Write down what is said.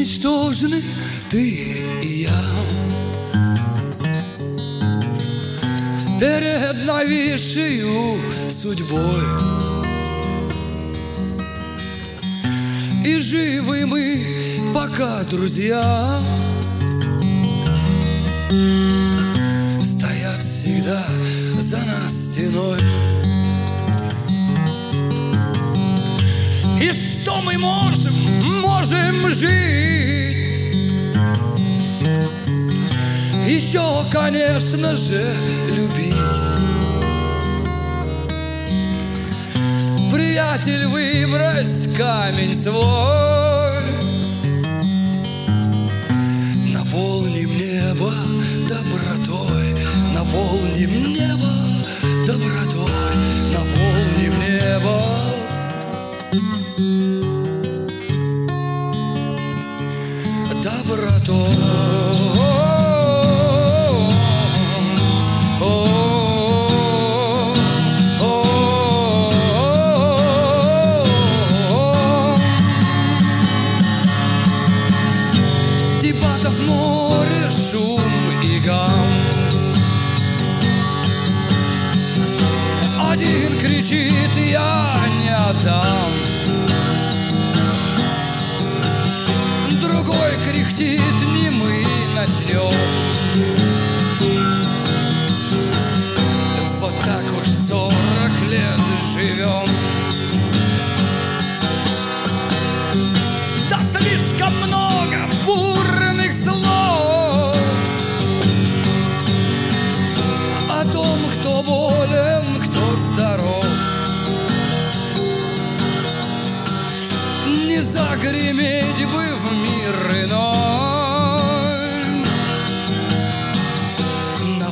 ничтожны ты и я перед нависшую судьбой. И живы мы пока, друзья, стоят всегда за нас стеной. И что мы можем жить? Еще, конечно же, любить. Приятель, выбрось камень свой, наполним небо добротой, наполним небо добротой, наполним небо добротой. Дебатов море, шум и гам. Один кричит: я не отдам. Другой кряхтит: не мы начнем. Вот так уж 40 лет живем. Да слишком много бурных слов о том, кто болен, кто здоров. Не загреметь бы в мир иной,